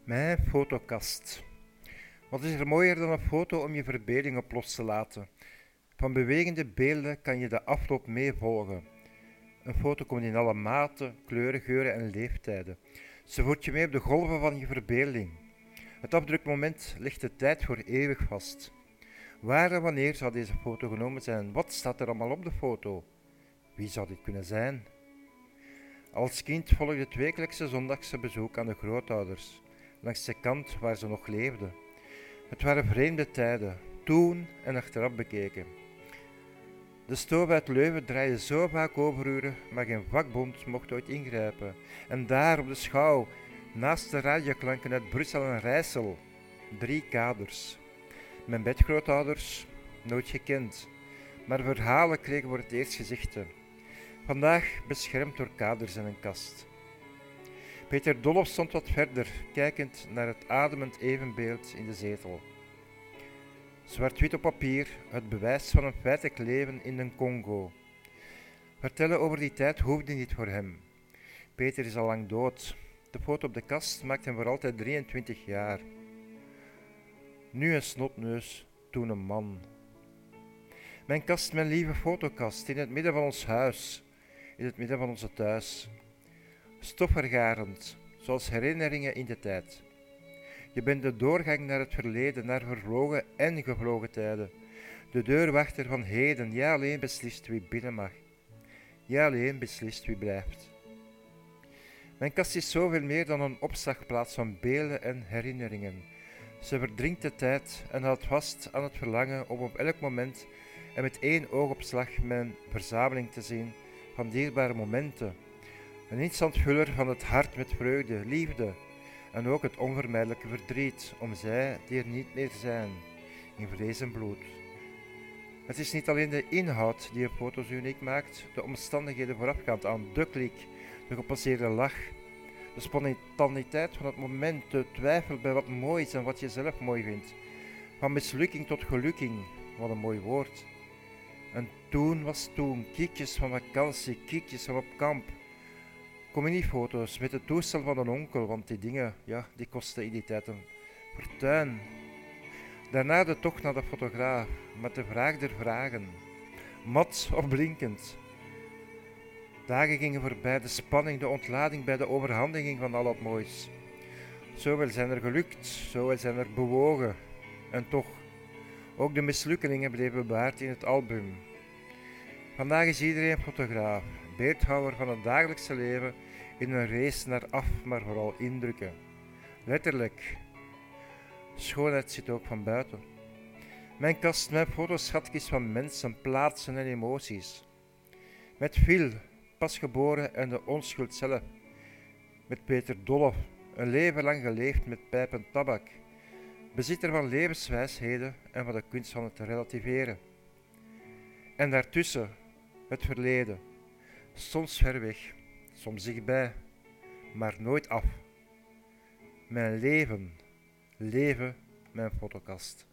Mijn fotokast. Wat is er mooier dan een foto om je verbeelding op los te laten? Van bewegende beelden kan je de afloop meevolgen. Een foto komt in alle maten, kleuren, geuren en leeftijden. Ze voert je mee op de golven van je verbeelding. Het afdrukmoment ligt de tijd voor eeuwig vast. Waar en wanneer zou deze foto genomen zijn? Wat staat er allemaal op de foto? Wie zou dit kunnen zijn? Als kind volgde het wekelijkse zondagse bezoek aan de grootouders, langs de kant waar ze nog leefden. Het waren vreemde tijden, toen en achteraf bekeken. De stoof uit Leuven draaide zo vaak overuren, maar geen vakbond mocht ooit ingrijpen. En daar op de schouw, naast de radioklanken uit Brussel en Rijssel, 3 kaders. Mijn bedgrootouders, nooit gekend, maar verhalen kregen voor het eerst gezichten. Vandaag beschermd door kaders en een kast. Peter Dolloff stond wat verder, kijkend naar het ademend evenbeeld in de zetel. Zwart-wit op papier, het bewijs van een feitelijk leven in de Congo. Vertellen over die tijd hoefde niet voor hem. Peter is al lang dood. De foto op de kast maakt hem voor altijd 23 jaar. Nu een snotneus, toen een man. Mijn kast, mijn lieve fotokast, in het midden van ons huis, in het midden van onze thuis. Stofvergarend, zoals herinneringen in de tijd. Je bent de doorgang naar het verleden, naar vervlogen en gevlogen tijden. De deurwachter van heden, jij alleen beslist wie binnen mag. Jij alleen beslist wie blijft. Mijn kast is zoveel meer dan een opslagplaats van beelden en herinneringen. Ze verdrinkt de tijd en houdt vast aan het verlangen om op elk moment en met 1 oogopslag mijn verzameling te zien van dierbare momenten. Een instantvuller van het hart met vreugde, liefde en ook het onvermijdelijke verdriet om zij die er niet meer zijn, in vlees en bloed. Het is niet alleen de inhoud die een foto's uniek maakt, de omstandigheden voorafgaand aan de klik, de gepasseerde lach, de spontaniteit van het moment, de twijfel bij wat mooi is en wat je zelf mooi vindt. Van mislukking tot gelukking, wat een mooi woord. En toen was toen, kiekjes van vakantie, kiekjes van op kamp. Communiefoto's met het toestel van een onkel, want die dingen, ja, die kosten in die tijd een fortuin. Daarna de tocht naar de fotograaf, met de vraag der vragen. Mat of blinkend. Dagen gingen voorbij, de spanning, de ontlading bij de overhandiging van al dat moois. Zowel zijn er gelukt, zowel zijn er bewogen. En toch, ook de mislukkingen bleven bewaard in het album. Vandaag is iedereen fotograaf, beeldhouwer van het dagelijkse leven in een race naar af, maar vooral indrukken. Letterlijk. Schoonheid zit ook van buiten. Mijn kast, mijn fotoschatjes van mensen, plaatsen en emoties. Met veel, pasgeboren en de onschuld zelf. Met Peter Dolloff, een leven lang geleefd met pijp en tabak. Bezitter van levenswijsheden en van de kunst van het relativeren. En daartussen het verleden, soms ver weg, soms dichtbij, maar nooit af. Mijn leven, mijn fotokast.